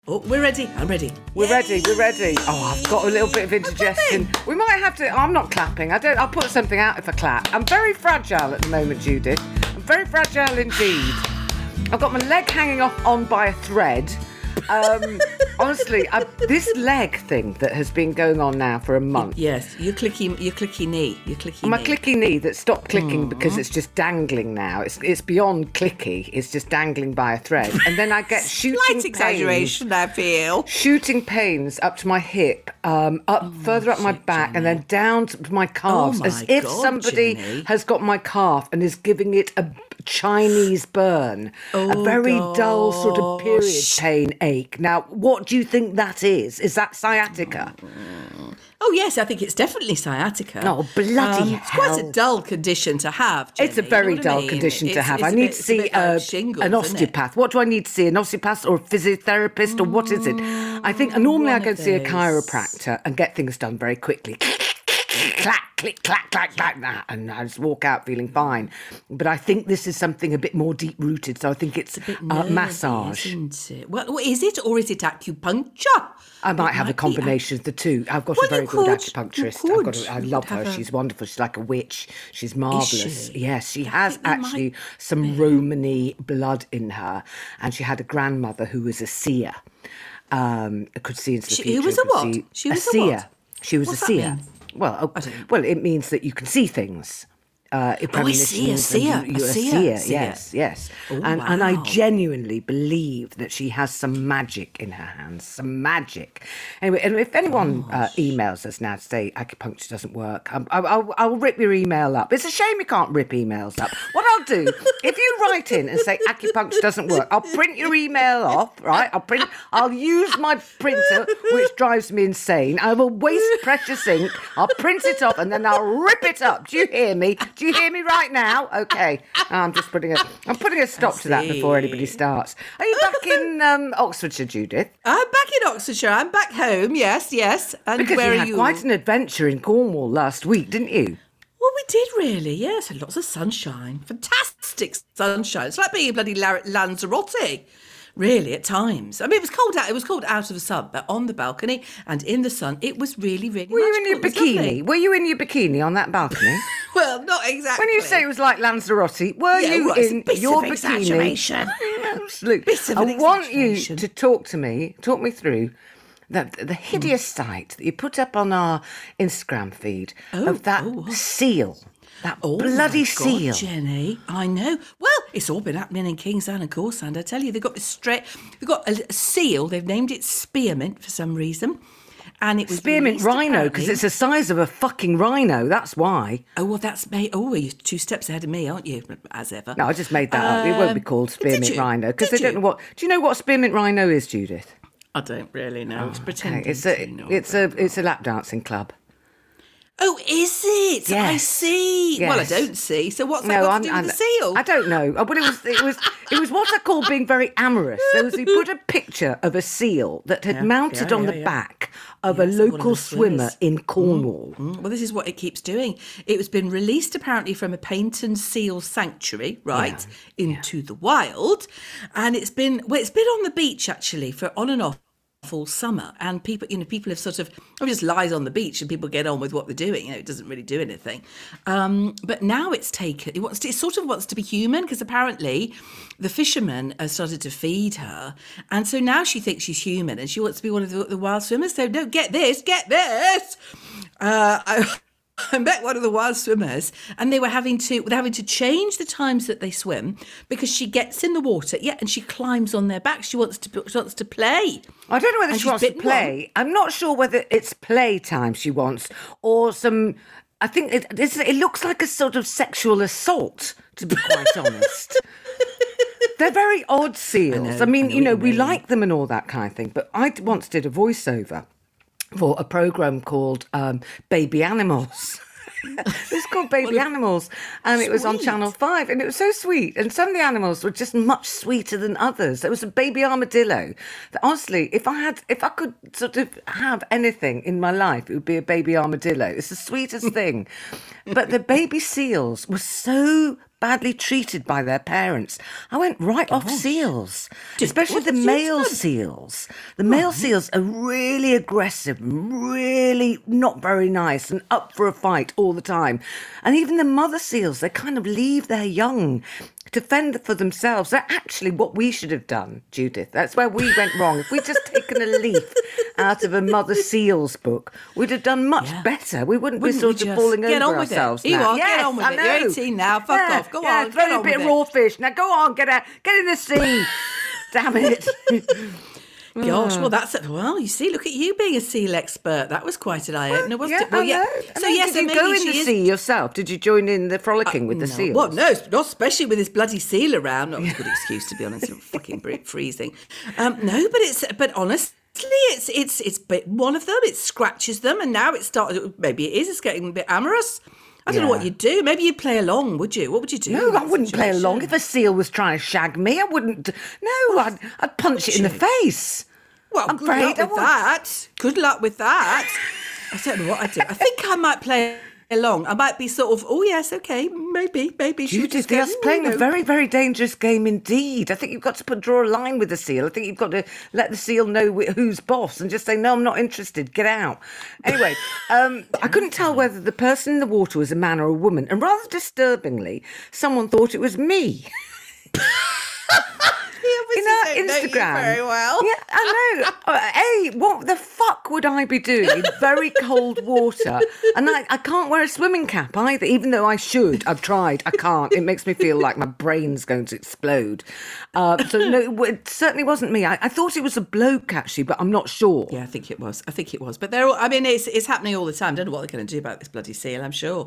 Oh, we're ready. I'm ready. We're ready. Oh, I've got a little bit of indigestion. We might have to... I'm not clapping. I'll put something out if I clap. I'm very fragile at the moment, Judith. I'm very fragile indeed. I've got my leg hanging on by a thread. Honestly, this leg thing that has been going on now for a month. Yes, your clicky knee. My clicky knee that stopped clicking because it's just dangling now. It's beyond clicky. It's just dangling by a thread. And then I get shooting Slight exaggeration, pains. I feel. Shooting pains up to my hip, further up my back, Jenny. and then down to my calves. Oh my as if God, somebody Jenny. has got my calf and is giving it a Chinese burn. A very dull sort of period pain ache. Now, what do you think that is? Is that sciatica? Oh, yes, I think it's definitely sciatica. Oh, bloody It's quite hell. a dull condition to have, Jenny, It's a very you know what I dull mean? condition to It's- have. it's I a need bit- to it's a see bit like shingles, an isn't it? osteopath. What do I need to see? An osteopath or a physiotherapist or what is it? I think normally I one go of and see a those. chiropractor and get things done very quickly. Clack, click, clack, clack, clack, and I just walk out feeling fine. But I think this is something a bit more deep-rooted, so I think it's Nervy, massage. isn't it? Well, is it, or is it acupuncture? I might have a might be combination of the two. I've got Well, a very you good could. acupuncturist. You could. I You love could her. have a- She's wonderful. She's like a witch. She's marvellous. she? Yes, she I has think there might actually some Romany blood in her. And she had a grandmother who was a seer. Could see into the future. Who was a could what? see- She was a a seer. what? She was What's a that seer. mean? Well, I don't know. well, it means that you can see things. I see, a Premonitions seer, and you're a a seer. yes. Oh, And I wow. genuinely believe that she has some magic in her hands, some magic. Anyway, and if anyone emails us now to say acupuncture doesn't work, I'll rip your email up. It's a shame you can't rip emails up. What I'll do, if you write in and say acupuncture doesn't work, I'll print your email off, right? I'll use my printer, which drives me insane. I will waste precious ink. I'll print it off and then I'll rip it up. Do you hear me? Do you hear me right now? Okay. I'm putting a stop to that before anybody starts. Are you back in Oxfordshire, Judith? I'm back in Oxfordshire. I'm back home. Yes. And Because where you are had you? quite an adventure in Cornwall last week, didn't you? Well, we did really. Yes, and lots of sunshine. Fantastic sunshine. It's like being in bloody Lanzarote. Really, at times. I mean, it was cold out. It was cold out of the sun, but on the balcony and in the sun, it was really, really Were you in your magical. It was lovely. bikini? Were you in your bikini on that balcony? Well, not exactly. When you say it was like Lanzarote, were you right, it's a in bit your of bikini? exaggeration. Absolutely. Bit of I an want you exaggeration. to talk me through the hideous sight that you put up on our Instagram feed of that seal. That bloody my God, seal. Jenny, I know. Well, it's all been happening in Kingsland and Corsand. I tell you, they've got a seal. They've named it Spearmint for some reason, and it was Spearmint released rhino, because apparently- it's the size of a fucking rhino, that's why. Oh, well, that's me. Oh, you're 2 steps ahead of me, aren't you? As ever. No, I just made that up. It won't be called spearmint you? rhino, because Did they don't you? know what... Do you know what spearmint rhino is, Judith? I don't really know. It's pretending. It's to know. a lap dancing club. Oh, is it? I Yes. see. Well, I Yes. don't see. So what's that got to do with the seal? I don't know. But it was what I call being very amorous. He put a picture of a seal that had mounted on the back of a Yes, one of local the swimmer swimmers. in Cornwall. Well, this is what it keeps doing. It was been released apparently from a Paynton Seal sanctuary, right, into the wild, and it's been on the beach actually for on and off all summer, and people have sort of it just lies on the beach and people get on with what they're doing. It doesn't really do anything. But now it sort of wants to be human, because apparently the fishermen have started to feed her, and so now she thinks she's human and she wants to be one of the wild swimmers. So no, get this. I met one of the wild swimmers, and they were having to change the times that they swim because she gets in the water, and she climbs on their back. She wants to play. I don't know whether And she she's wants to bitten play. I'm not sure whether it's playtime she wants or some... I think it looks like a sort of sexual assault, to be quite honest. They're very odd seals. I mean, what you we mean. like them and all that kind of thing, but I once did a voiceover for a programme called Baby Animals. It's called Baby Animals, and it was on Sweet. Channel 5, and it was so sweet. And some of the animals were just much sweeter than others. There was a baby armadillo that, honestly, if I could sort of have anything in my life, it would be a baby armadillo. It's the sweetest thing. But the baby seals were so badly treated by their parents. I went right off seals, especially what the did you male do? seals. The male seals are really aggressive, really not very nice and up for a fight all the time. And even the mother seals, they kind of leave their young to fend for themselves. They're actually what we should have done, Judith. That's where we went wrong. If we'd just taken a leaf out of a mother seal's book, we'd have done much better. We wouldn't be sort of falling get over on with ourselves it? You now. are, get on with it. You're 18 now. Fuck off. Go on. Throw Get a on bit with of it. raw fish. Now go on, get in the sea. Damn it. Gosh, well, you see, look at you being a seal expert. That was quite an eye-opener, wasn't it? Well, I know. So, yes, did you go in the sea yourself? Did you join in the frolicking with the seals? Well, no, not especially with this bloody seal around. Not a good excuse, to be honest. It's fucking freezing. No, but honestly, it's one of them. It scratches them, and now it's started. Maybe it is. It's getting a bit amorous. I don't know what you'd do. Maybe you'd play along, would you? What would you do? No, I wouldn't play along. If a seal was trying to shag me, I wouldn't. No, I'd punch it in the face. Well, I'm good luck with that. Good luck with that. I don't know what I'd do. I think I might play along. I might be sort of, oh, yes, okay, maybe. Judith, that's playing a very, very dangerous game indeed. I think you've got to draw a line with the seal. I think you've got to let the seal know who's boss and just say, no, I'm not interested, get out. Anyway, I couldn't tell whether the person in the water was a man or a woman, and rather disturbingly, someone thought it was me. In our Instagram. Very well. Yeah, I know. What the fuck would I be doing in very cold water? And I can't wear a swimming cap either, even though I should. I've tried. I can't. It makes me feel like my brain's going to explode. So no, it certainly wasn't me. I thought it was a bloke actually, but I'm not sure. Yeah, I think it was. But it's happening all the time. I don't know what they're going to do about this bloody seal, I'm sure.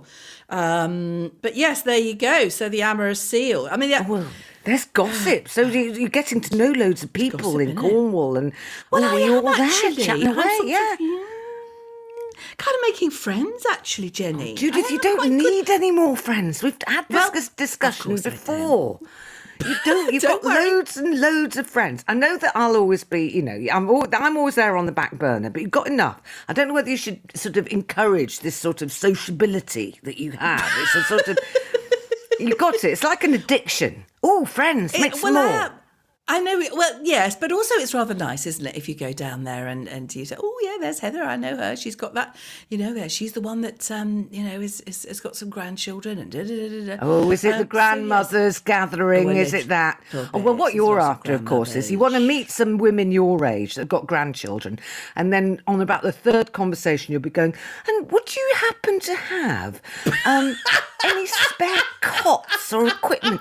But yes, there you go. So the amorous seal. I mean, well, there's gossip. So you're getting to know loads of people gossip, in isn't it? Cornwall, and Well, I we're am all there actually. chatting away. Yeah. Kind of making friends, actually, Jenny. Judith, you don't need any more friends. We've had this discussion of course I before. You don't. You've Don't got worry. loads and loads of friends. I know that I'll always be, I'm always there on the back burner, but you've got enough. I don't know whether you should sort of encourage this sort of sociability that you have. It's a sort of, you've got it. It's like an addiction. Oh, friends, make some more. I know it. Well, yes, but also it's rather nice, isn't it, if you go down there and you say, oh, yeah, there's Heather. I know her. She's got that, she's the one that, has got some grandchildren and da-da-da-da-da. Oh, is it the grandmothers gathering? Well, is it that? Oh, Well, what yes, you're there's lots of after, of course, is you grandmothers. want to meet some women your age that have got grandchildren. And then on about the third conversation, you'll be going, and would you happen to have any spare cots or equipment?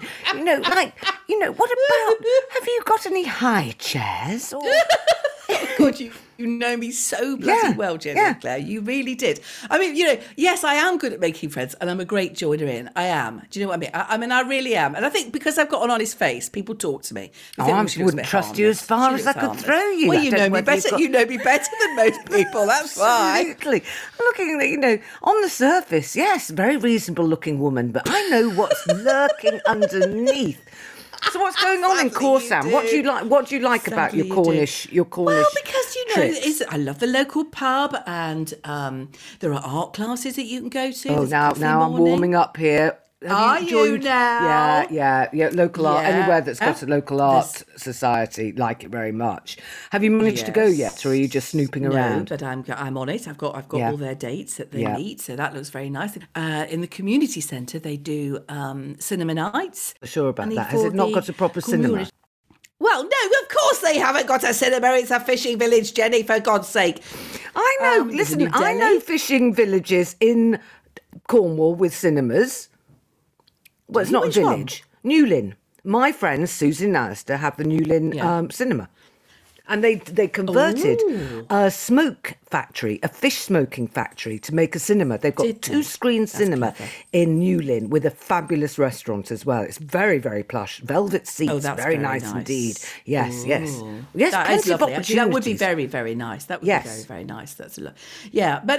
What about, have you got any high chairs? Or... God, you know me so bloody well, Jenny Claire. You really did. I mean, yes, I am good at making friends, and I'm a great joiner in. I am. Do you know what I mean? I really am. And I think because I've got an honest face, people talk to me. They think, I she looks a wouldn't bit trust you harmless. as far She as looks I could harmless. throw you. Well, I you don't know know me whether better. you've got- You know me better than most people. That's why. Absolutely. Looking at, on the surface, yes, very reasonable looking woman, but I know what's lurking underneath. So what's going on in Sadly, you Corsham? do. What do you like about Sadly, your you do. Cornish? Well, because trips? I love the local pub, and there are art classes that you can go to. Oh, There's a now coffee I'm morning. warming up here. Are you joined? now? Yeah. Local art. Yeah. Anywhere that's got a local art society, like it very much. Have you managed to go yet, or are you just snooping around? No, but I'm on it. I've got all their dates that they meet, so that looks very nice. In the community centre, they do cinema nights. Sure about And that. Has it not got a proper cinema? community- Well, no, of course they haven't got a cinema. It's a fishing village, Jenny, for God's sake. I know. There's a Listen, New I Delhi. know fishing villages in Cornwall with cinemas. Well, it's not a Which one? village. Newlyn. My friends, Susie and Alistair, have the Newlyn cinema. And they converted a smoke factory, a fish smoking factory, to make a cinema. They've got two-screen cinema in Newlyn with a fabulous restaurant as well. It's very, very plush. Velvet seats, that's very very nice nice. indeed. Yes. Yes, That is plenty of lovely. Actually, that would be opportunities. very, very nice. That would Yes. be very, very nice. That's a lot. Yeah, but it's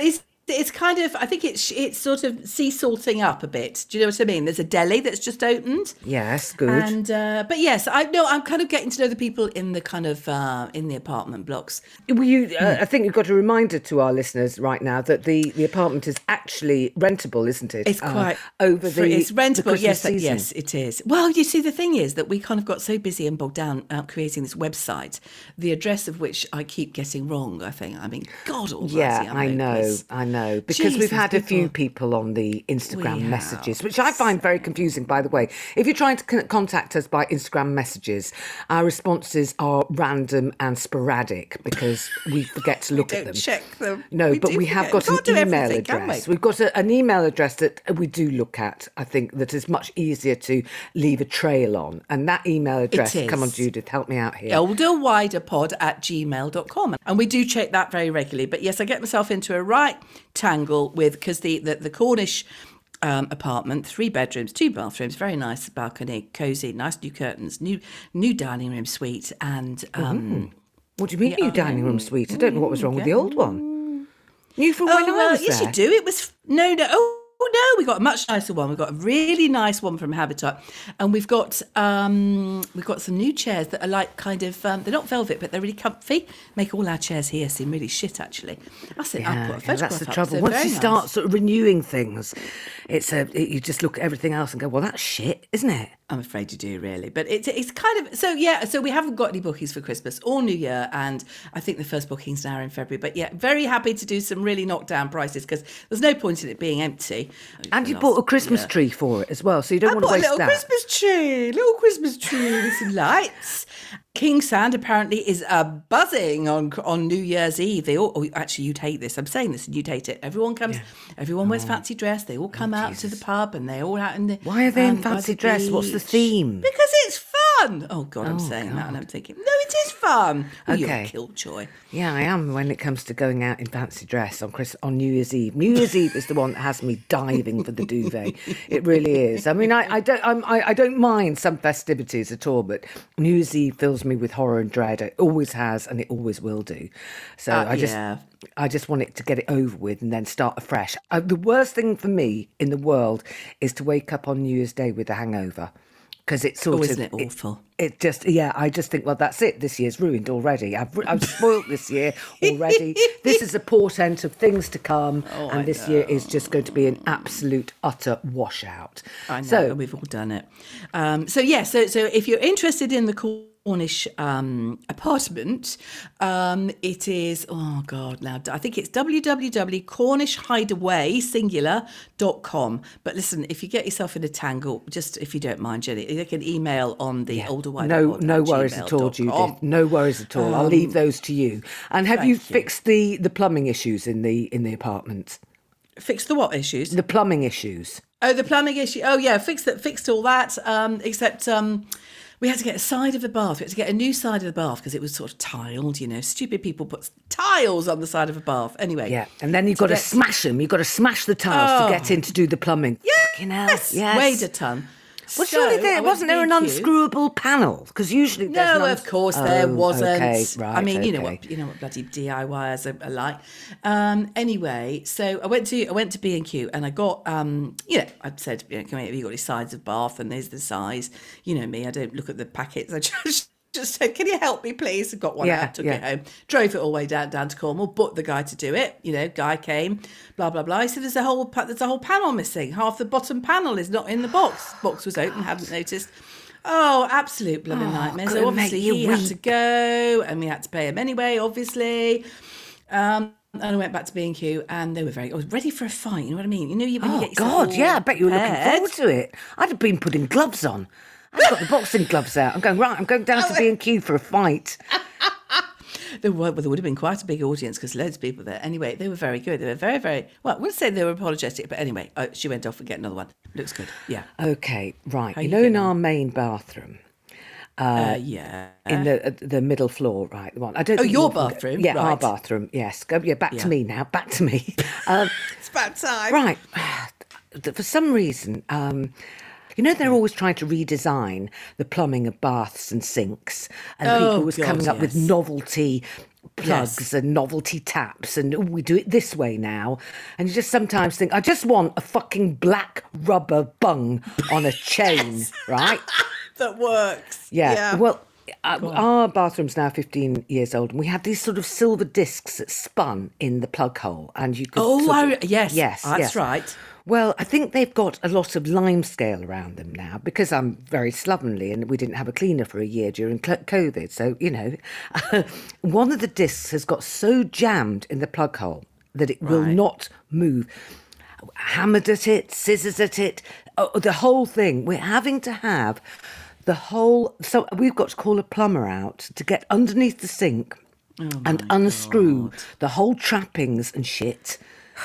it's kind of, I think it's sort of sea salting up a bit. Do you know what I mean? There's a deli that's just opened. Yes, good. And but yes, I'm kind of getting to know the people in the kind of in the apartment blocks. Well, I think you've got a reminder to our listeners right now that the apartment is actually rentable, isn't it? It's quite it's rentable. Yes, season. yes, it is. Well, you see, the thing is that we kind of got so busy and bogged down creating this website, the address of which I keep getting wrong. I mean, God Almighty. Yeah, I know, because we've had a few people on the Instagram messages, which I find very confusing, by the way. If you're trying to contact us by Instagram messages, our responses are random and sporadic because we forget to look at them. Check them. No, but we have got an email address. We've got an email address that we do look at, I think, that is much easier to leave a trail on. And that email address, come on, Judith, help me out here. olderwiderpod@gmail.com. And we do check that very regularly. But yes, I get myself into a right tangle with, because the Cornish apartment, 3 bedrooms, 2 bathrooms, very nice balcony, cosy, nice new curtains, new dining room suite, and what do you mean new dining room suite? I don't know what was wrong with the old one. New from when I was yes, there. you do. It was no. Oh no, we got a much nicer one. We've got a really nice one from Habitat, and we've got some new chairs that are like kind of they're not velvet, but they're really comfy. Make all our chairs here seem really shit, actually. I'll put a photograph that's the up, trouble. so Once you start sort of renewing things, you just look at everything else and go, well, that's shit, isn't it? I'm afraid you do, really. But it's kind of... So we haven't got any bookings for Christmas or New Year, and I think the first booking's now in February. But yeah, very happy to do some really knocked-down prices, because there's no point in it being empty. And you bought a Christmas tree for it as well, so you don't want to waste that. Little Christmas tree with some lights. King Sand apparently is buzzing on New Year's Eve. They all, actually, you'd hate this. I'm saying this and you'd hate it. Everyone comes, everyone wears fancy dress. They all come out to the pub and they're all out in the... Why are they in fancy dress? What's the theme? Because it's fun. Oh, God, I'm saying that and I'm thinking, no, it is fun. Oh, you're a killjoy. Yeah, I am when it comes to going out in fancy dress on New Year's Eve. New Year's Eve is the one that has me diving for the duvet. It really is. I mean, I don't mind some festivities at all, but New Year's Eve fills me with horror and dread. It always has, and it always will do. So I just want it to get it over with and then start afresh. The worst thing for me in the world is to wake up on New Year's Day with a hangover. Because it's sort of... Isn't it awful? It just, I just think, well, that's it. This year's ruined already. I've spoilt this year already. This is a portent of things to come. And this year is just going to be an absolute, utter washout. I know, so, we've all done it. So if you're interested in the Cornish apartment, it is, I think it's www.cornishhideaway.com. But listen, if you get yourself in a tangle, just if you don't mind, Jenny, you can email on the older wider. No worries at all, Judith. No worries at all. I'll leave those to you. And have you fixed the plumbing issues in the apartment? Fixed the what issues? The plumbing issues. Oh, the plumbing issue. Oh, yeah, fixed all that. Except we had to get a side of the bath. We had to get a new side of the bath because it was sort of tiled. Stupid people put tiles on the side of a bath. Anyway. Yeah, and then you've got to smash them. You've got to smash the tiles to get in to do the plumbing. Yes, weighed a ton. Well, surely wasn't there an unscrewable panel? Because usually there's no, of course there wasn't. Okay, right, I mean, you know what bloody DIYers are like. Anyway, so I went to B&Q and I got I said, come here, have you got any sides of bath? And there's the size. You know me, I don't look at the packets. I just said, can you help me, please? I got one out, took it home, drove it all the way down to Cornwall, booked the guy to do it. Guy came, blah, blah, blah. He said, there's a whole panel missing. Half the bottom panel is not in the box. Box was open, hadn't noticed. Oh, absolute blooming nightmare. So obviously he had to go and we had to pay him anyway, obviously. And I went back to B&Q and I was ready for a fight, you know what I mean? When you get I bet you were looking forward to it. I'd have been putting gloves on. I've got the boxing gloves out. I'm going down to B&Q for a fight. There would have been quite a big audience because loads of people there. Anyway, they were very good. They were very, very... Well, I wouldn't say they were apologetic, but anyway, she went off and get another one. Looks good, yeah. Okay, right. In our main bathroom... in the middle floor, right? The one. I don't. think your bathroom? Yeah, right. Our bathroom. Yes. Back to me now. Back to me. It's about time. Right. For some reason... they're always trying to redesign the plumbing of baths and sinks, and people was coming up with novelty plugs Yes. and novelty taps and we do it this way now. And you just sometimes think, I just want a fucking black rubber bung on a chain, right? That works. Yeah. Well, our bathroom's now 15 years old, and we had these sort of silver discs that spun in the plug hole, and you could. Yes, that's right. Well, I think they've got a lot of limescale around them now because I'm very slovenly and we didn't have a cleaner for a year during COVID. So, one of the discs has got so jammed in the plug hole that it will not move. Hammered at it, scissors at it, the whole thing. We're having to have the whole. So we've got to call a plumber out to get underneath the sink and unscrew the whole trappings and shit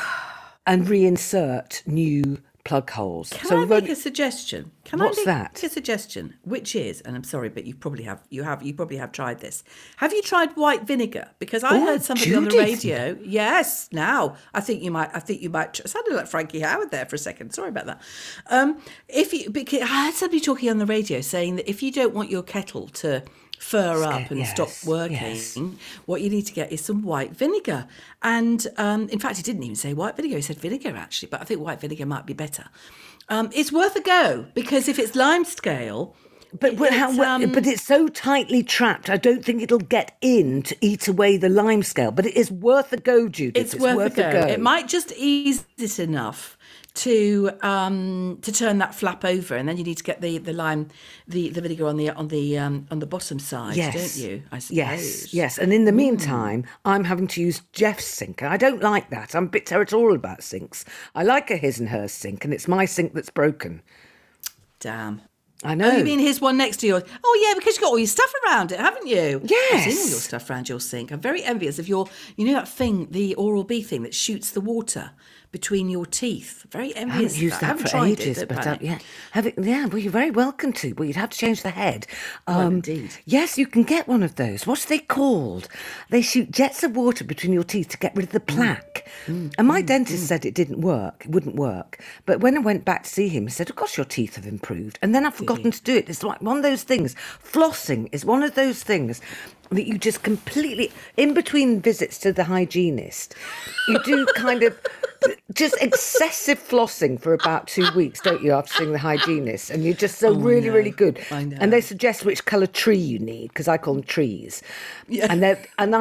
and reinsert new plug holes. Can I make a suggestion? What's that? Make a suggestion, which is, and I'm sorry, but you probably have tried this. Have you tried white vinegar? Because I heard somebody on the radio. Yes. Now I think you might. It sounded like Frankie Howard there for a second. Sorry about that. Because I heard somebody talking on the radio saying that if you don't want your kettle to fur up and stop working, what you need to get is some white vinegar. And in fact, he didn't even say white vinegar, he said vinegar actually, but I think white vinegar might be better. It's worth a go, because if it's limescale, but it's so tightly trapped, I don't think it'll get in to eat away the limescale. But it is worth a go, Judith. It's worth a go. It might just ease it enough to turn that flap over, and then you need to get the vinegar on the bottom side, don't you? I suppose. Yes. And in the meantime, I'm having to use Jeff's sink, and I don't like that. I'm a bit territorial about sinks. I like a his and hers sink, and it's my sink that's broken. Damn. I know. Oh, you mean here's one next to yours? Oh, yeah, because you've got all your stuff around it, haven't you? Yes. I've seen all your stuff around your sink. I'm very envious of you know that thing, the Oral-B thing that shoots the water between your teeth. Very envious. I haven't used that for ages, but well, you're very welcome to. Well, you'd have to change the head. Indeed. Yes, you can get one of those. What's they called? They shoot jets of water between your teeth to get rid of the plaque. And my dentist said it wouldn't work. But when I went back to see him, he said, "Of course, your teeth have improved." And then I've forgotten to do it. It's like one of those things. Flossing is one of those things that you just completely, in between visits to the hygienist, you do kind of just excessive flossing for about 2 weeks, don't you, after seeing the hygienist? And you're just so really good. I know. And they suggest which colour tree you need, because I call them trees. Yeah. I'm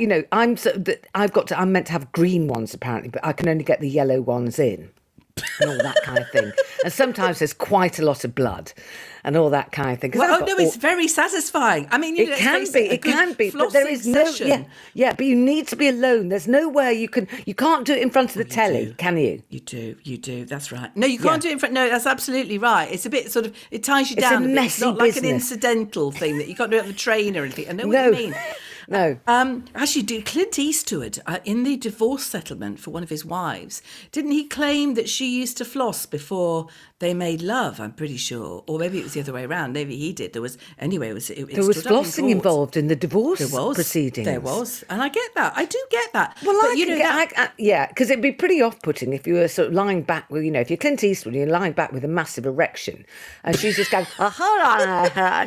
meant to have green ones apparently, but I can only get the yellow ones in. And all that kind of thing. And sometimes there's quite a lot of blood and all that kind of thing. It's very satisfying. I mean, it can be, but there is no, but you need to be alone. There's nowhere you can't do it in front of the telly, can you? You do, that's right. No, you can't do it in front, no, that's absolutely right. It's a bit sort of, it ties you It's down a a bit. messy It's not like an business. incidental thing that you can't do it on the train or anything. I know what you mean. No. Actually, Clint Eastwood, in the divorce settlement for one of his wives, didn't he claim that she used to floss before they made love? I'm pretty sure. Or maybe it was the other way around. Maybe he did. There was flossing involved in the divorce proceedings. There was. And I get that. I do get that. Well, because it'd be pretty off-putting if you were sort of lying back with, if you're Clint Eastwood, you're lying back with a massive erection, and she's just going, "Oh, hold on,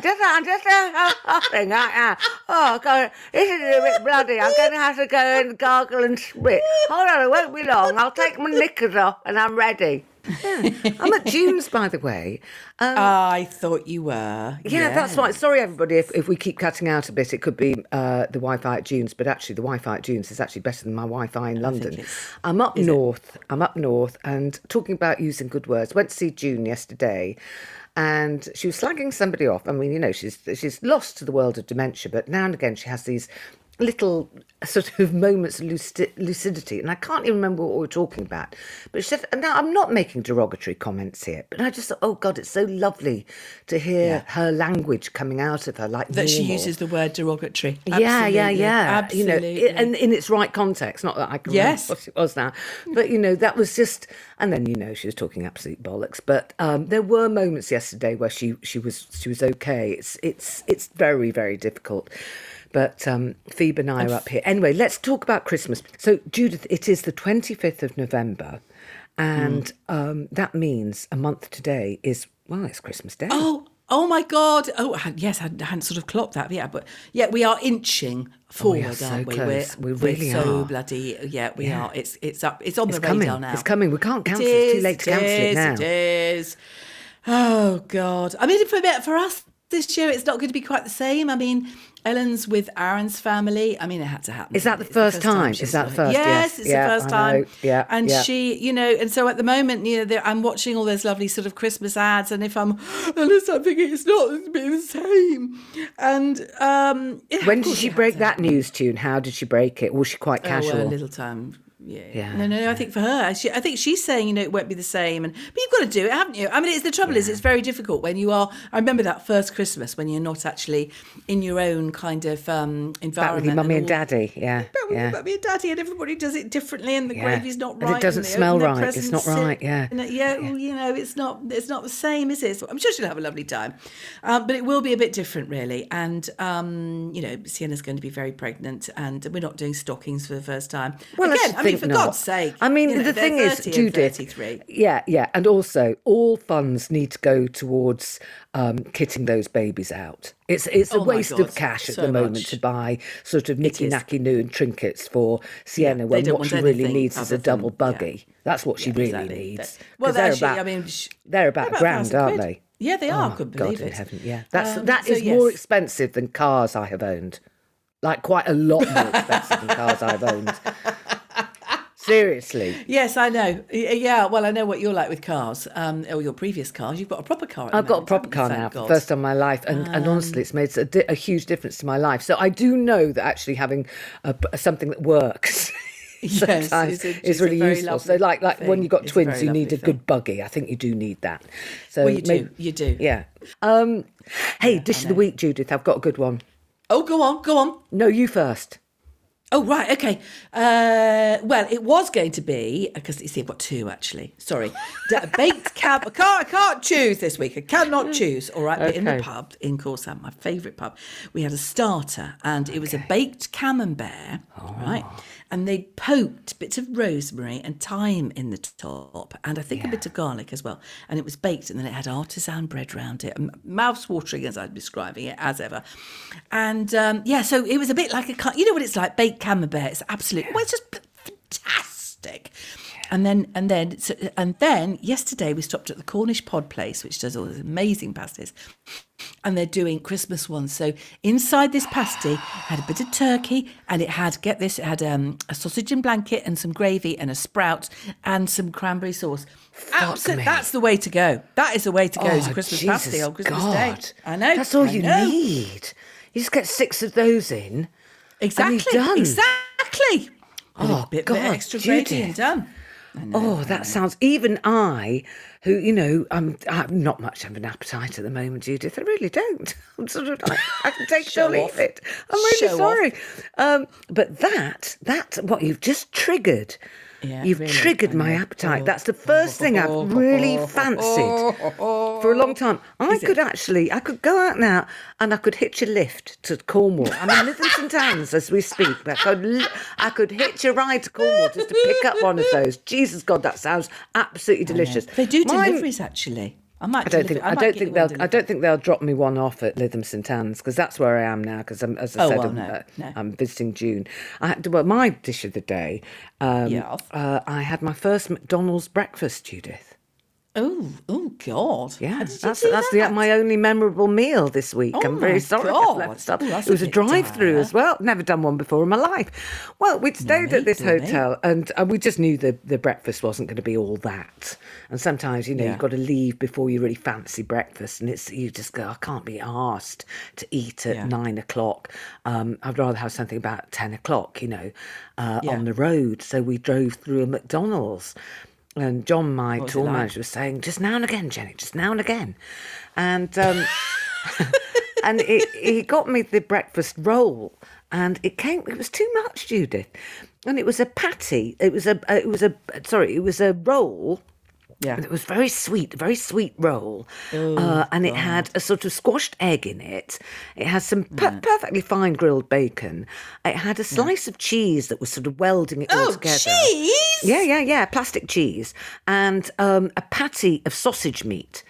oh God, this is a bit bloody. I'm going to have to go and gargle and spit. Hold on, it won't be long. I'll take my knickers off and I'm ready." Yeah. I'm at June's, by the way. I thought you were. Yeah, that's right. Sorry, everybody, if we keep cutting out a bit. It could be the Wi-Fi at June's, but actually the Wi-Fi at June's is actually better than my Wi-Fi in London. I'm up north, and talking about using good words. Went to see June yesterday, and she was slagging somebody off. I mean, she's lost to the world of dementia, but now and again she has these little sort of moments of lucidity, and I can't even remember what we were talking about. But she said, now I'm not making derogatory comments here, but I just thought, oh God, it's so lovely to hear her language coming out of her, like that normal. She uses the word derogatory. Yeah. Absolutely. And in its right context, not that I can remember what it was now, but that was just. And then she was talking absolute bollocks. But there were moments yesterday where she was okay. It's very, very difficult. But Phoebe and I are up here. Anyway, let's talk about Christmas. So, Judith, it is the 25th of November. And that means a month today is, it's Christmas Day. Oh, Oh my God! Oh yes, I hadn't sort of clocked that. Yeah, but yeah, we are inching forward, so aren't we? close. We we're really so are. bloody. Yeah, we are. It's up. It's on the coming. radar now. It's coming. We can't cancel it. It's too late to cancel it now. It is. Oh God! I mean, for us this year, it's not going to be quite the same. I mean, Ellen's with Aaron's family. I mean, it had to happen. Is that the first time? Is that the first? Yes, it's the first time. Yeah, and she, and so at the moment, I'm watching all those lovely sort of Christmas ads, and if I'm thinking it's not going to be the same. And when did she break that news tune? How did she break it? Was she quite casual? A little time. Yeah. No. I think for her, I think she's saying, it won't be the same. But you've got to do it, haven't you? I mean, the trouble is, it's very difficult when you are. I remember that first Christmas when you're not actually in your own kind of environment. Back with your mummy and daddy, yeah. Mummy and daddy, and everybody does it differently, and the gravy's not right. And it doesn't smell right. It's not right, yeah. It's not the same, is it? So I'm sure she'll have a lovely time, but it will be a bit different, really. And Sienna's going to be very pregnant, and we're not doing stockings for the first time. Well, again, for God's sake. I mean, the thing is, Judith, 33. Yeah, and also all funds need to go towards kitting those babies out. It's a waste of cash at the moment to buy sort of knicky-knacky new and trinkets for Sienna when what she really needs is a double buggy. That's what she really needs. Well, they're about £1,000, aren't they? Yeah, they are. Couldn't believe God it. in heaven, yeah. That is more expensive than cars I have owned. Like quite a lot more expensive than cars I've owned. Seriously. Yes, I know. Yeah, well, I know what you're like with cars, or your previous cars. You've got a proper car. I've got a proper car now, for the first time in my life, and honestly, it's made a huge difference to my life. So I do know that actually having something that works sometimes is really useful. So like when you've got twins, you need a good buggy. I think you do need that. So well, you do. Yeah. Hey, dish of the week, Judith. I've got a good one. Oh, go on. No, you first. Oh, right, okay. Well, it was going to be, because you see, I've got two, actually. Sorry. Baked cab. I can't choose this week. I cannot choose, all right? But in the pub, in Corsham, my favourite pub, we had a starter, and it was a baked camembert, all right? And they poked bits of rosemary and thyme in the top, and I think a bit of garlic as well. And it was baked, and then it had artisan bread round it. Mouth watering as I'm describing it, as ever. And, so it was a bit like you know what it's like, baked camembert. It's absolutely, well, it's just fantastic. And then yesterday we stopped at the Cornish Pod Place, which does all these amazing pasties, and they're doing Christmas ones. So inside this pasty had a bit of turkey, and it had, get this, it had a sausage and blanket and some gravy and a sprout and some cranberry sauce. That's the way to go. That is the way to go. It's a Christmas pasty on Christmas Day. I know. That's all you need. You just get 6 of those in. Exactly. And you're done. Exactly. A bit extra gravy and done. That sounds. Even I, who I'm not much of an appetite at the moment, Judith. I really don't. I'm sort of like I can take it or leave it. I'm really sorry. But that what you've just triggered. Yeah, you've really triggered my appetite. That's the first thing I've really fancied for a long time. I could go out now and I could hitch a lift to Cornwall. I'm in Lytham St Anne's as we speak. But I could hitch a ride to Cornwall just to pick up one of those. Jesus God, that sounds absolutely delicious. They do deliveries actually. I don't think they'll drop me one off at Lytham St Anne's, because that's where I am now. Because I'm visiting June. My dish of the day. I had my first McDonald's breakfast, Judith. Oh God! Yeah, that's my only memorable meal this week. I'm very sorry. It was a drive-through as well. Never done one before in my life. Well, we'd stayed at this hotel, and we just knew the breakfast wasn't going to be all that. And sometimes, you've got to leave before you really fancy breakfast, and you just go, I can't be arsed to eat at 9 o'clock. I'd rather have something about 10 o'clock, on the road. So we drove through a McDonald's. And John, my tour manager, was saying, just now and again, Jenny, just now and again. And and he got me the breakfast roll, and it was too much, Judith. And it was a patty. It was a roll. Yeah. And it was very sweet roll. And it had a sort of squashed egg in it. It had some perfectly fine grilled bacon. It had a slice of cheese that was sort of welding it all together. Cheese? Yeah, plastic cheese. And a patty of sausage meat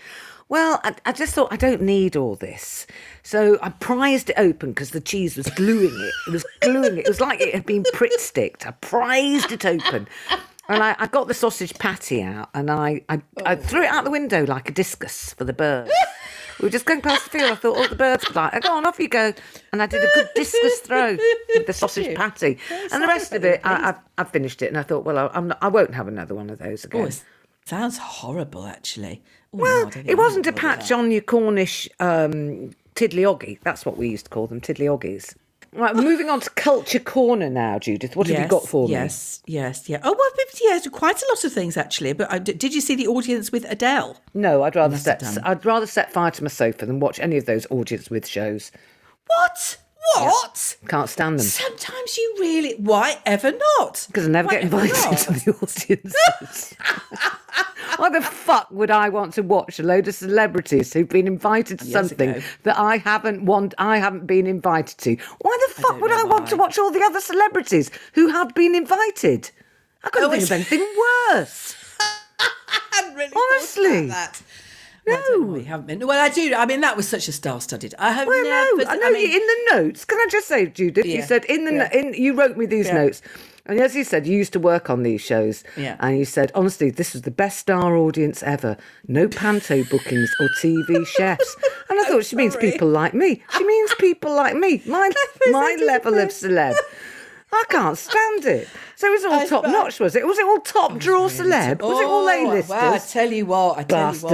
Well, I just thought I don't need all this. So I prized it open because the cheese was gluing it. It was gluing it. It was like it had been Pritt sticked. I prized it open. And I got the sausage patty out and I threw it out the window like a discus for the birds. We were just going past the field. I thought, the birds would like, go on, off you go. And I did a good discus throw with the sausage patty. And the rest of it, I finished it. And I thought, well, I won't have another one of those again. Oh, it sounds horrible, actually. Oh, well, no, it wasn't a patch on your Cornish tiddly-oggy. That's what we used to call them, tiddly-oggies. Right, moving on to Culture Corner now, Judith. What have you got for me? Yes. Oh, well, yes, quite a lot of things, actually. But did you see the audience with Adele? No, I'd rather set fire to my sofa than watch any of those audience with shows. What? Yeah. Can't stand them. Sometimes you really... Why ever not? Because I never get invited to the audiences. Why the fuck would I want to watch a load of celebrities who've been invited to something that I haven't been invited to? Why the fuck would I want to watch all the other celebrities who have been invited? I couldn't think of anything worse. I hadn't really honestly. thought about that. No, well, you haven't been. Well, I do. I mean, that was such a star-studded. I have never. I know. In the notes, can I just say, Judith? You said you wrote me these notes, and as you said, you used to work on these shows, and you said honestly, this was the best star audience ever. No panto bookings or TV chefs, and I thought she means people like me. She means people like me. My level of celeb. I can't stand it. So it was all top notch, was it? Was it all top draw celeb? Was it all A-listers? Well, I tell you what,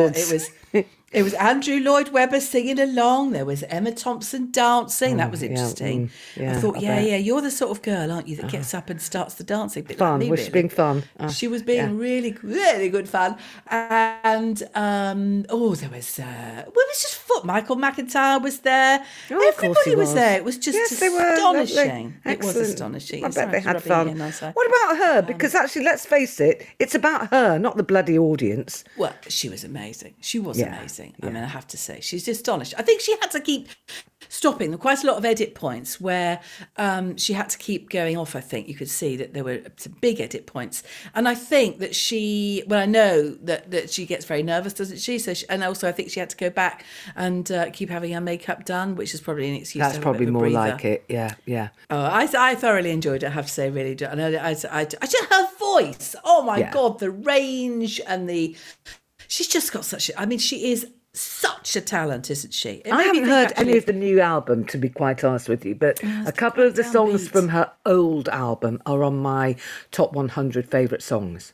it was Andrew Lloyd Webber singing along. There was Emma Thompson dancing. That was interesting. I thought, you're the sort of girl, aren't you, that gets up and starts the dancing. Fun. Was she being fun? She was being really, really good fun. And there was it was just foot. Michael McIntyre was there. Everybody was there. It was just astonishing. It was astonishing. I bet they had fun. What about her? Because actually, let's face it, it's about her, not the bloody audience. Well, she was amazing. She was amazing. I mean, I have to say, she's astonished. I think she had to keep stopping. There were quite a lot of edit points where she had to keep going off. I think you could see that there were some big edit points. And I think that I know that she gets very nervous, doesn't she? And also I think she had to go back and keep having her makeup done, which is probably an excuse. That's probably more like it. Yeah. Oh, I thoroughly enjoyed it, I have to say, really. And I just, her voice, oh my God, the range and she's just got she is such a talent, isn't she? I haven't heard any of the new album, to be quite honest with you, but a couple of the songs from her old album are on my top 100 favourite songs.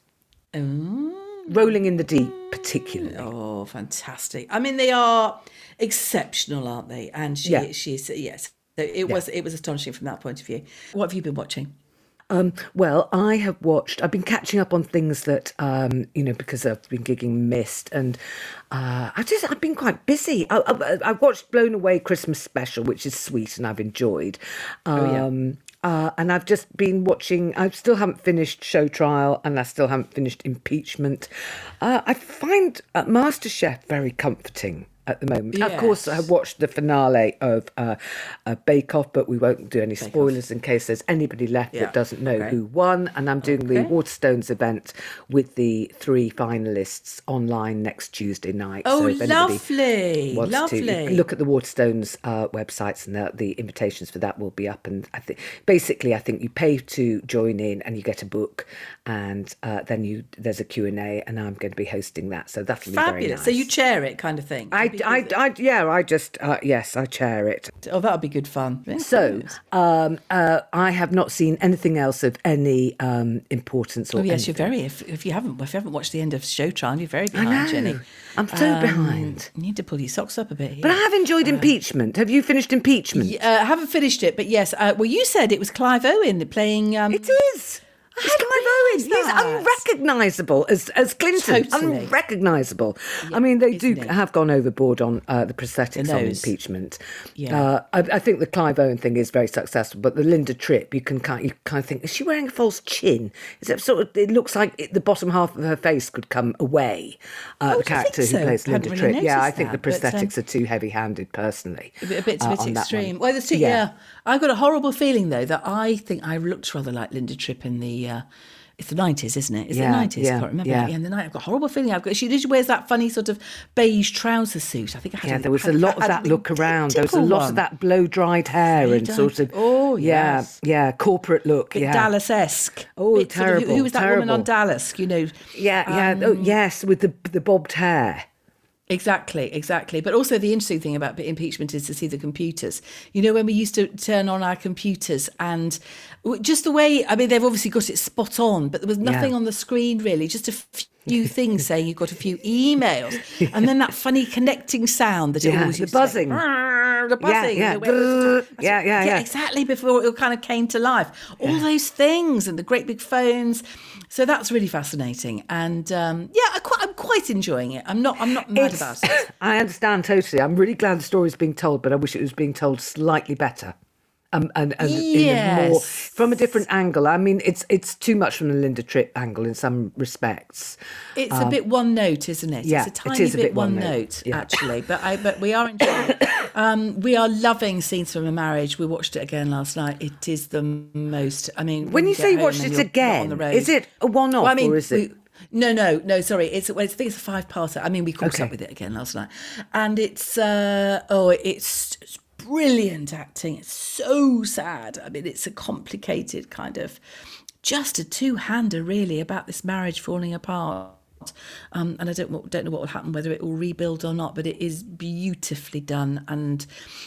Rolling in the Deep, particularly. Oh, fantastic. I mean, they are exceptional, aren't they? And she's, yes. So it was astonishing from that point of view. What have you been watching? Well, I've been catching up on things that, because I've been gigging Mist, and I've been quite busy. I've watched Blown Away Christmas special, which is sweet and I've enjoyed. And I've just been watching, I still haven't finished Show Trial and I still haven't finished Impeachment. I find MasterChef very comforting at the moment. Yes. Of course, I watched the finale of Bake Off, but we won't do any spoilers in case there's anybody left that doesn't know who won. And I'm doing the Waterstones event with the 3 finalists online next Tuesday night. Oh, so if lovely. Lovely. To look at the Waterstones websites, and the invitations for that will be up. And I think you pay to join in and you get a book, and then there's a Q&A, and I'm going to be hosting that. So that'll be very nice. So you chair it, kind of thing. I chair it. Oh, that'll be good fun. So, I have not seen anything else of any importance. Or yes, anything. You're very. If you haven't watched the end of Show Trial, you're very behind, Jenny. I'm so behind. You need to pull your socks up a bit here. But I have enjoyed Impeachment. Have you finished Impeachment? I haven't finished it, but yes. You said it was Clive Owen playing. It is. He's unrecognisable as Clinton. Totally. Unrecognisable. Yeah, I mean, they have gone overboard on the prosthetics on Impeachment. Yeah. I think the Clive Owen thing is very successful, but the Linda Tripp, you kind of think, is she wearing a false chin? Is it it looks like the bottom half of her face could come away. The character who plays Linda Tripp. Yeah, I think the prosthetics are too heavy-handed, personally. A bit extreme. Well, I've got a horrible feeling though that I think I looked rather like Linda Tripp in the It's the 90s, isn't it? Is it Yeah, the 90s? I yeah, can't remember. yeah. Yeah, in the night, I've got a horrible feeling. She wears that funny sort of beige trouser suit. I think I had Yeah, there was a lot of that look around. There was a lot of that blow-dried hair and sort of, yes. yeah, corporate look. Bit Yeah, Dallas-esque. Oh, Bit sort of- terrible, who was that woman on terrible. Dallas? You know. yes, with the bobbed hair. Exactly. But also the interesting thing about impeachment is to see the computers. You know, when we used to turn on our computers and just the way, I mean, they've obviously got it spot on, but there was nothing on the screen really, just a few things saying you've got a few emails. And then that funny connecting sound that it always used buzzing. to say. The buzzing. Yeah, you know, where it was- yeah. exactly, before it kind of came to life. All those things and the great big phones. So that's really fascinating. And I'm quite enjoying it. I'm not mad about it. I understand totally. I'm really glad the story's being told, but I wish it was being told slightly better. And in a more from a different angle. I mean, it's too much from the Linda Tripp angle in some respects. It's a bit one note, isn't it? Yeah, it's a tiny bit one note, actually. But we are enjoying it. We are loving Scenes from a Marriage. We watched it again last night. It is the most. I mean, When you get say you home watched and it you're not again, on the road. is it a one-off Well, I mean, or is it? No. Sorry, I think it's a 5-parter. I mean, we caught up with it again last night, and it's brilliant acting. It's so sad. I mean, it's a complicated kind of, just a two-hander really about this marriage falling apart. And I don't know what will happen, whether it will rebuild or not. But it is beautifully done and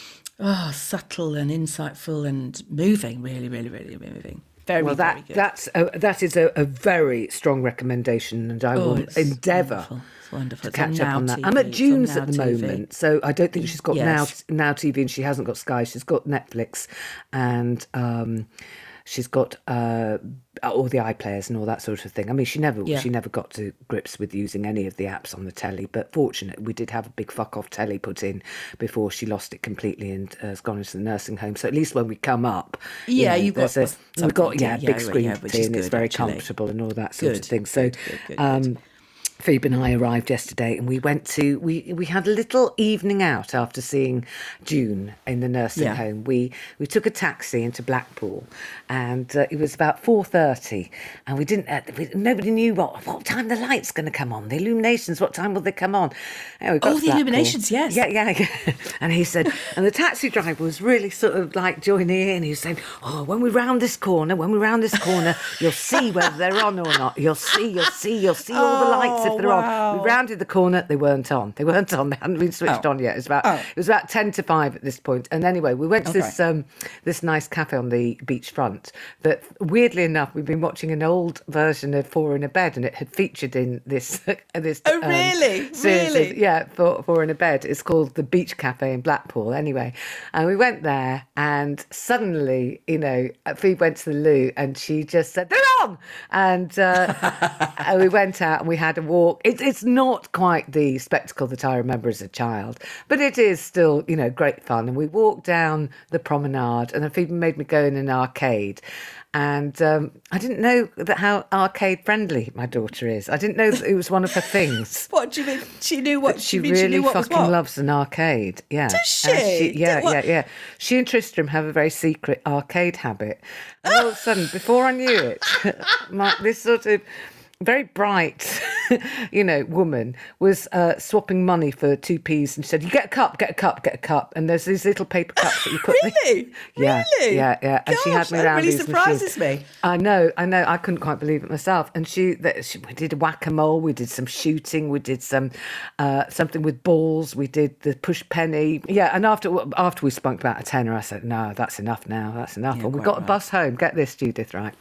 subtle and insightful and moving. Really, really, really moving. Very good. That is a very strong recommendation, and I will endeavour wonderful. to catch up on that. I'm at June's at the moment, so I don't think she's got now TV, and she hasn't got Sky. She's got Netflix, and she's got all the iPlayers and all that sort of thing. I mean, she never got to grips with using any of the apps on the telly, but fortunately we did have a big fuck off telly put in before she lost it completely and has gone into the nursing home. So at least when we come up, you've got big screen which is and it's good, very actually. comfortable and all that sort of thing. So Good. Phoebe and I arrived yesterday, and we went to we had a little evening out after seeing June in the nursing home. We took a taxi into Blackpool, and it was about 4:30, and we didn't. Nobody knew what time the light's going to come on. The illuminations, what time will they come on? Anyway, we got to the illuminations, yes. Yeah. And he said, and the taxi driver was really sort of like joining in. He was saying, "Oh, when we round this corner, you'll see whether they're on or not. You'll see all the lights." If they're on. We rounded the corner, they weren't on. They hadn't been switched on yet. It was about 10 to 5 at this point. And anyway, we went to this nice cafe on the beachfront that, weirdly enough, we've been watching an old version of Four in a Bed, and it had featured in this really? series. Really? Yeah, Four in a Bed. It's called the Beach Cafe in Blackpool. Anyway, and we went there, and suddenly, Phoebe went to the loo, and she just said, "They're on!" And we went out and we had a walk. It's not quite the spectacle that I remember as a child, but it is still, great fun. And we walked down the promenade, and then Phoebe made me go in an arcade. And I didn't know how arcade friendly my daughter is. I didn't know that it was one of her things. What do you mean? She knew what she she really knew what fucking was what? loves an arcade. Yeah. Does she? Yeah. She and Tristram have a very secret arcade habit. And all of a sudden, before I knew it, this sort of very bright, woman was swapping money for 2p's, and she said, "You get a cup. And there's these little paper cups that you put. Really? Yeah. And Gosh, she had me that around really these surprises machines. me. I know. I couldn't quite believe it myself. And we did whack-a-mole. We did some shooting. We did some something with balls. We did the push penny. Yeah. And after we spunked about a tenner, I said, "No, that's enough now. That's enough." Yeah, and we quite got a bus home. Get this, Judith, right?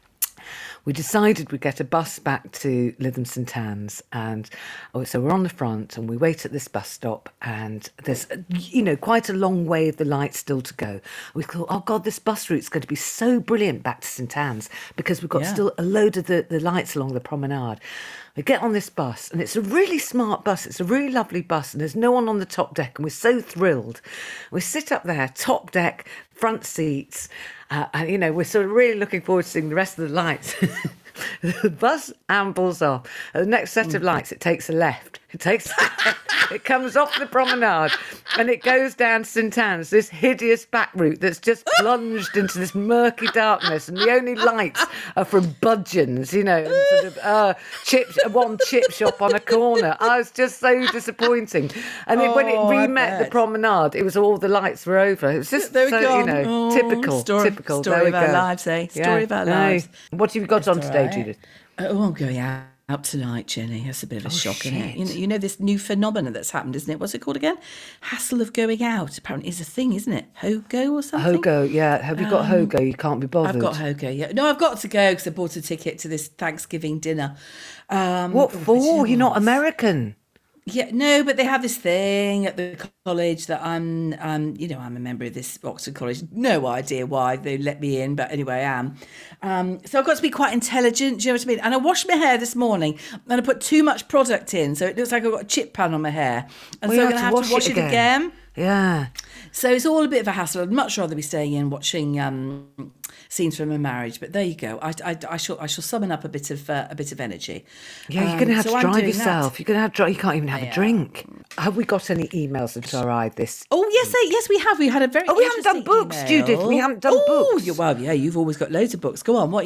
We decided we'd get a bus back to Lytham St Anne's, and so we're on the front and we wait at this bus stop, and there's quite a long way of the light still to go. We thought, oh God, this bus route's going to be so brilliant back to St Anne's, because we've got still a load of the lights along the promenade. We get on this bus, and it's a really smart bus. It's a really lovely bus, and there's no one on the top deck, and we're so thrilled. We sit up there, top deck, front seats, and we're sort of really looking forward to seeing the rest of the lights. The bus ambles off. At the next set of lights, it takes a left. It comes off the promenade and it goes down St Anne's, this hideous back route that's just plunged into this murky darkness, and the only lights are from budgeons, and sort of one chip shop on a corner. I was just so disappointing. And then when it re-met the promenade, it was all the lights were over. It was just typical. Story of our lives, eh? Story of our lives. What have you got on today, Judith? I'm going out tonight, Jenny. That's a bit of a shock, isn't it? You know this new phenomenon that's happened, isn't it? What's it called again? Hassle of going out. Apparently is a thing, isn't it? Hogo or something? Hogo, yeah. Have you got Hogo? You can't be bothered. I've got Hogo, yeah. No, I've got to go because I bought a ticket to this Thanksgiving dinner. What for? You're not American. Yeah, no, but they have this thing at the college that I'm a member of this Oxford College. No idea why they let me in, but anyway, I am. So I've got to be quite intelligent, do you know what I mean? And I washed my hair this morning and I put too much product in, so it looks like I've got a chip pan on my hair. And so I'm going to have to wash it again. Yeah. So it's all a bit of a hassle. I'd much rather be staying in watching scenes from a marriage, but there you go. I shall summon up a bit of energy. Yeah, you're going to have to drive yourself. You're going to have to drive. You can't even have a drink. Have we got any emails that arrived this? Oh yes, we have. We had a very. We haven't done books, email. Judith. We haven't done books. You've always got loads of books. Go on.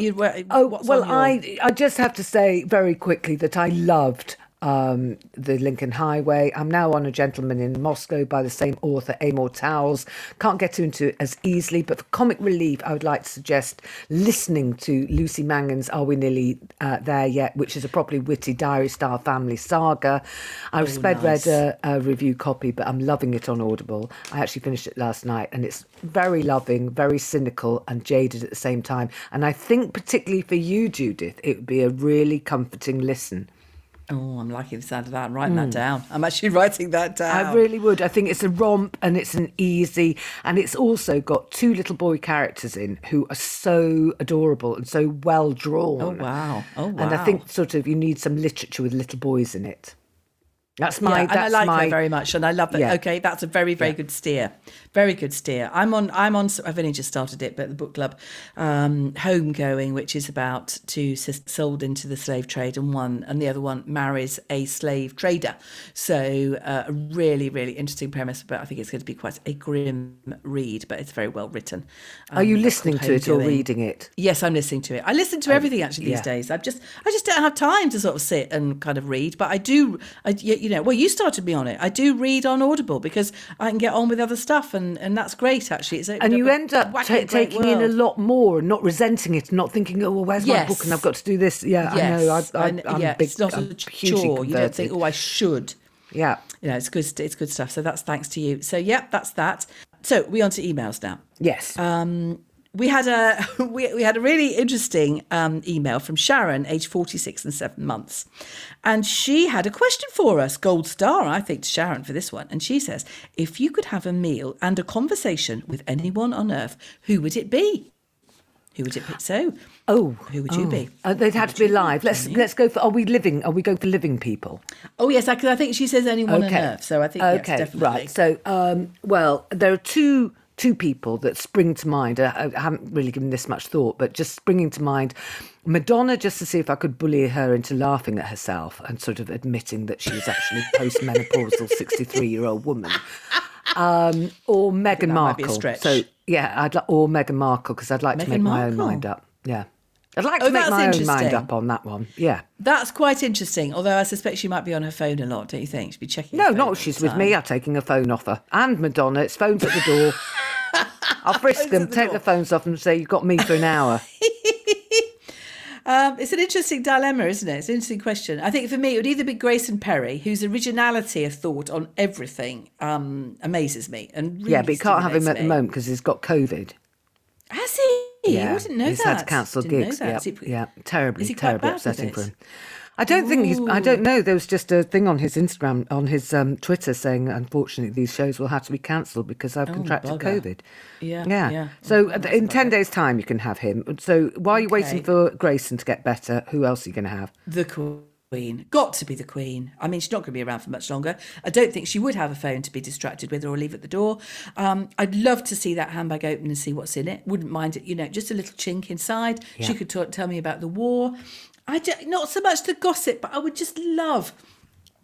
I just have to say very quickly that I loved the Lincoln Highway. I'm now on A Gentleman in Moscow by the same author, Amor Towles. Can't get into it as easily, but for comic relief, I would like to suggest listening to Lucy Mangan's Are We Nearly There Yet, which is a properly witty diary-style family saga. I've read a review copy, but I'm loving it on Audible. I actually finished it last night, and it's very loving, very cynical and jaded at the same time. And I think particularly for you, Judith, it would be a really comforting listen. Oh, I'm liking the sound of that. I'm writing that down. I'm actually writing that down. I really would. I think it's a romp and it's an easy, and it's also got two little boy characters in who are so adorable and so well drawn. Oh, wow. And I think sort of you need some literature with little boys in it. That's my. And I like her very much, and I love that. Yeah. Okay, that's a very, very good steer. Very good steer. I'm on. I've only just started it, but the book club, Homegoing, which is about two sisters sold into the slave trade, and the other one marries a slave trader. So a really, really interesting premise, but I think it's going to be quite a grim read, but it's very well written. Are you listening to it or reading it? Yes, I'm listening to it. I listen to everything actually these days. I just don't have time to sort of sit and kind of read, but I do. You started me on it. I do read on Audible because I can get on with other stuff, and that's great, actually. And you end up taking in a lot more and not resenting it and not thinking, oh, well, where's my book and I've got to do this. Yeah, yes. I know. I'm big, it's not a chore. You don't think, oh, I should. Yeah. It's good stuff. So that's thanks to you. So, yeah, that's that. So we on to emails now. Yes. We had a really interesting email from Sharon, aged 46 and 7 months. And she had a question for us, gold star, I think, to Sharon for this one. And she says, if you could have a meal and a conversation with anyone on earth, who would it be? Who would it be? So, who would you be? They'd have to be alive. Let's go for, are we going for living people? Oh, yes, I think she says anyone on earth. So I think, yes, definitely. Right. So, there are two people that spring to mind. I haven't really given this much thought, but just springing to mind, Madonna, just to see if I could bully her into laughing at herself and sort of admitting that she was actually postmenopausal 63-year-old woman, or Meghan Markle. Might be a stretch. So yeah, or Meghan Markle, because I'd like to make my own mind up. Yeah. I'd like to make my own mind up on that one. Yeah. That's quite interesting, although I suspect she might be on her phone a lot, don't you think? She'd be checking her phone. No, not if she's with me. I'm taking her phone off her. And Madonna, it's phones at the door. I'll frisk them, take the phones off and say, you've got me for an hour. It's an interesting dilemma, isn't it? It's an interesting question. I think for me, it would either be Grayson Perry, whose originality of thought on everything amazes me. And really but you can't have him at the moment because he's got COVID. Has he? Yeah, I didn't know that. He's had to cancel gigs. Terribly upsetting for him. I don't know. There was just a thing on his Instagram, on his Twitter saying, unfortunately, these shows will have to be cancelled because I've contracted COVID. Yeah. So in 10 days' time, you can have him. So while you're waiting for Grayson to get better, who else are you going to have? The Queen. Got to be the Queen. I mean, she's not going to be around for much longer. I don't think she would have a phone to be distracted with or leave at the door. I'd love to see that handbag open and see what's in it. Wouldn't mind it, just a little chink inside. Yeah. She could tell me about the war. Not so much the gossip, but I would just love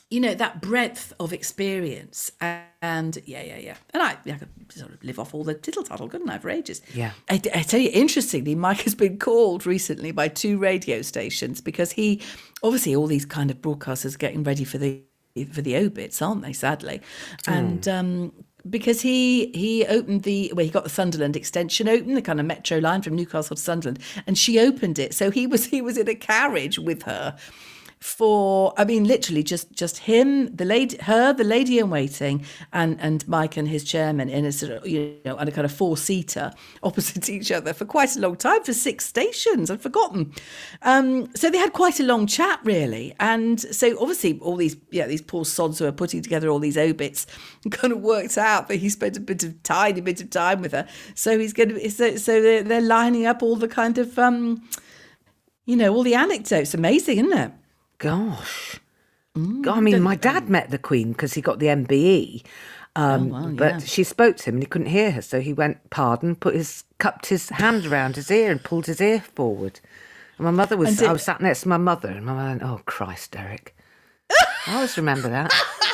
that breadth of experience. And yeah. And I could sort of live off all the tittle tattle, couldn't I, for ages? Yeah. I tell you, interestingly, Mike has been called recently by 2 radio stations because he, obviously all these kind of broadcasters are getting ready for the obits, aren't they, sadly? And because he opened he got the Sunderland extension open, the kind of metro line from Newcastle to Sunderland, and she opened it. So he was in a carriage with her for, I mean, literally just him, the lady in waiting, and Mike and his chairman in a sort of, on a kind of 4-seater opposite each other for quite a long time, for 6 stations. I'd forgotten. So they had quite a long chat, really. And so obviously all these poor sods who are putting together all these obits kind of worked out that he spent a tiny bit of time with her. So he's going to, so they're lining up all the kind of, all the anecdotes. Amazing, isn't it? Gosh. I mean, my dad met the Queen because he got the MBE. But she spoke to him and he couldn't hear her. So he went, pardon, cupped his hand around his ear and pulled his ear forward. And I was sat next to my mother and my mother went, oh, Christ, Derek. I always remember that.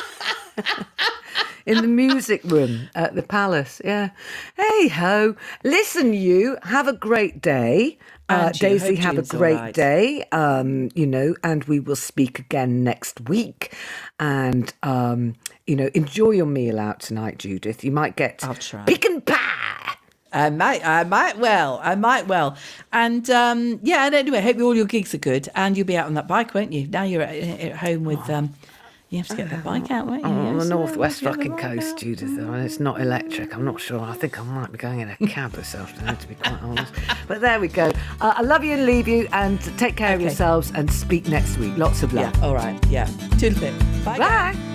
In the music room at the Palace, yeah. Hey ho! Listen, you have a great day, Daisy. Have a great day, and we will speak again next week. And enjoy your meal out tonight, Judith. You might get pick and pie. I might well. And and anyway, I hope all your gigs are good, and you'll be out on that bike, won't you? Now you're at home with. You have to get that bike out, won't you? On the northwest fucking coast, Judith. I mean, it's not electric. I'm not sure. I think I might be going in a cab this afternoon, to be quite honest. But there we go. I love you and leave you, and take care of yourselves, and speak next week. Lots of love. Yeah, all right. Yeah. Toodle pip. Bye. Bye.